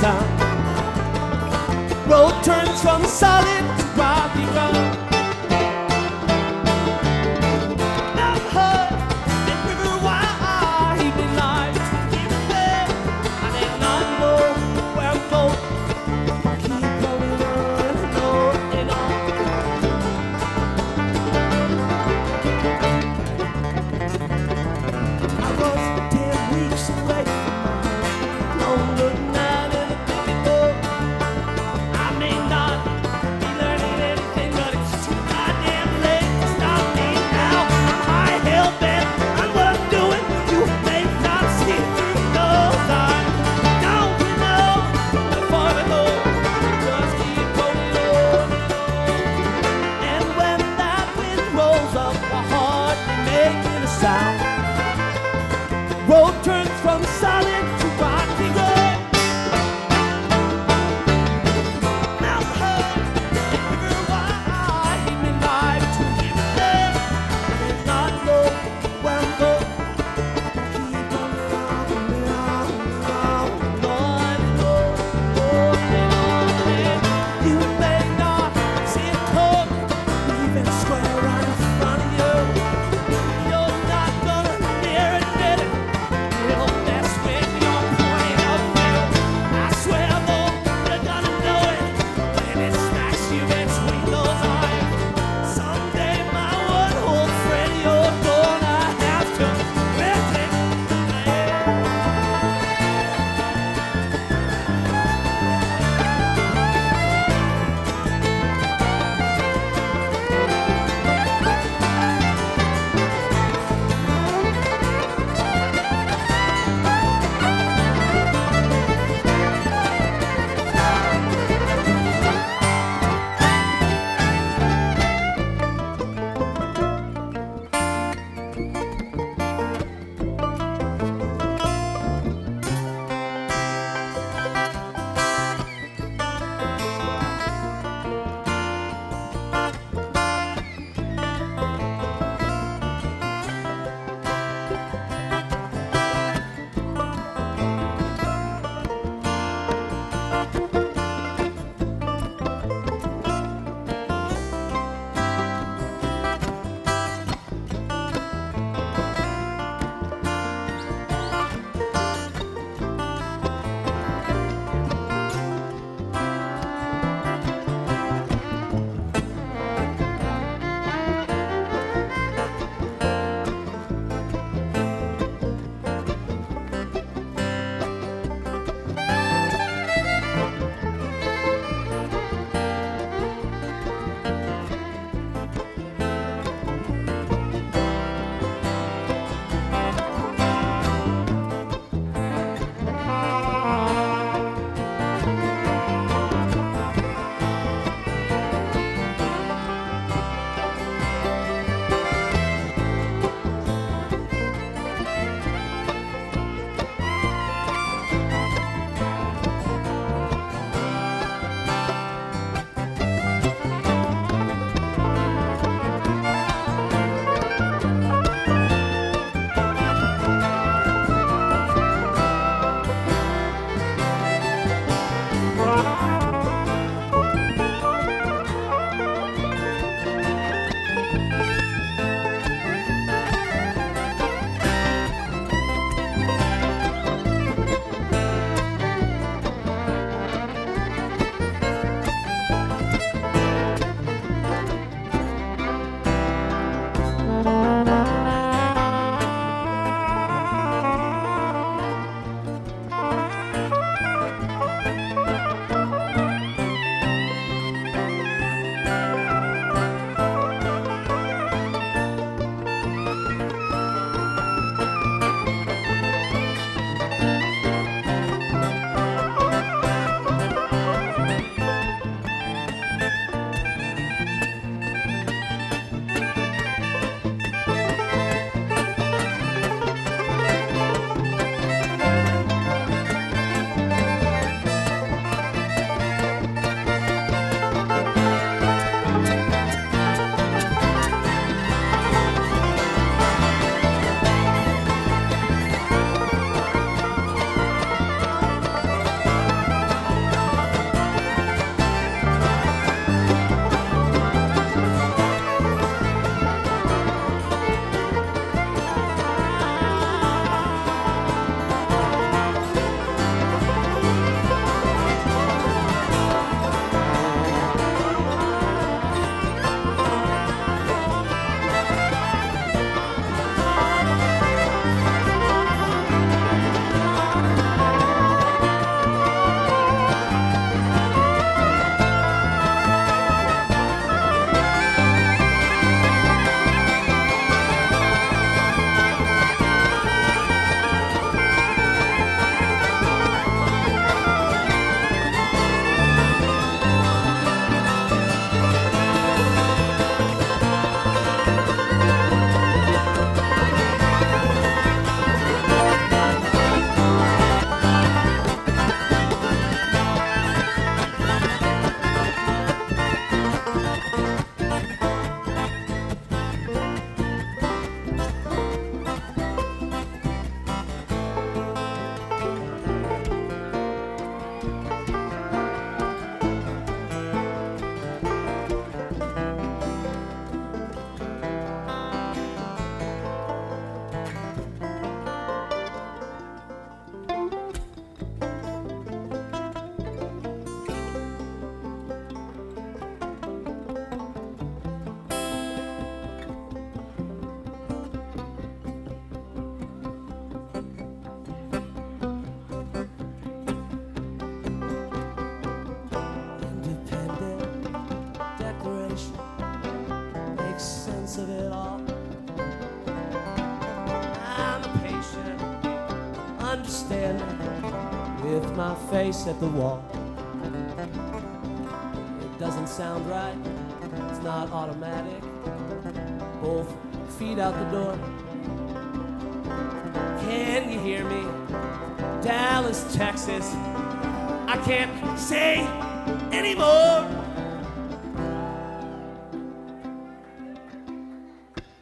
sound. Road turns from solid to rocky ground. I've heard that river wide evening lights keep there. I did not know where I'm going. Keep going on and on and on. I was 10 weeks away from my home. Long good night in the baby boat. I may not I'm standing with my face at the wall. It doesn't sound right, it's not automatic. Both feet out the door. Can you hear me? Dallas, Texas. I can't say anymore.